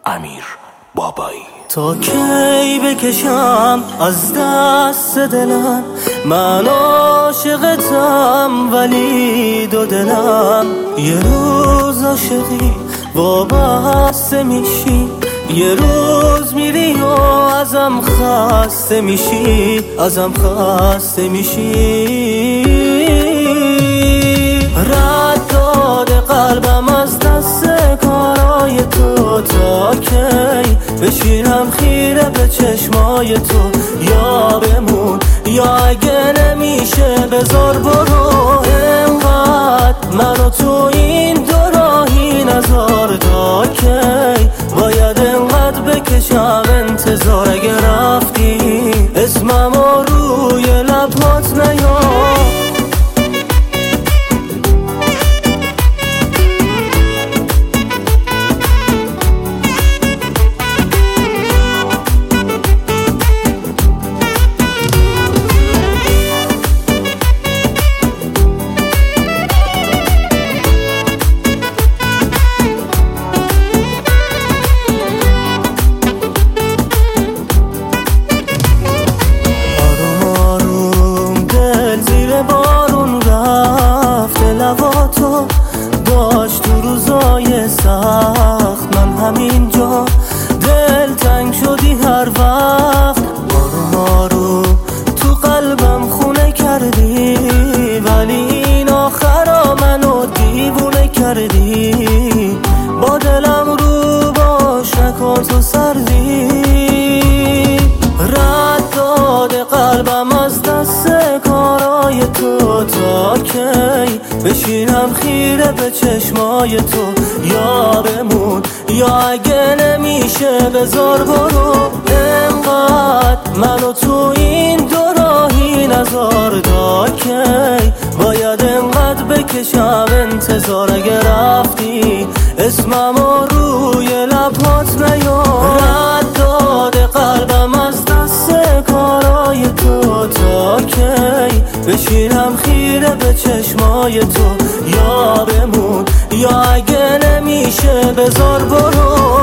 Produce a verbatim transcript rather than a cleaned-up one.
امیر بابایی. تا کی بکشم از دست دلم، من عاشقتم ولی دو دلم. یه روز عاشقی وابسته میشی، یه روز میری و ازم خسته میشی، ازم خسته میشی. رد داده قلبم از دست کارای تو، تا کی بشینم خیره به چشمای تو؟ یا بمون یا اگه نمیشه بذار برو. انقدر منو تو این دو راهی نذار، تا کی باید انقدر بکشم انتظار؟ اگه رفتی اسممو روی لبات نیار. تو داشت تو روزای سخت، من همینجا دل تنگ شدی هر وقت. آروم آروم تو قلبم خونه کردی، ولی این آخرا منو دیوونه کردی. با دلم رو باش نکن تو سردی، رد داده قلبم از دست کارای تو. تا کی بشینم خیره به چشمای تو؟ یا بمون یا اگه نمیشه بذار برو. انقدر منو تو این دو راهی نذار، تا کی باید انقدر بکشم انتظار؟ اگه رفتی اسممو روی لبات نیار. رد داده قلبم از دست کارای تو، تا کی بشینم خیره به چشمای تو؟ یا بمون یا اگه نمیشه بذار برو.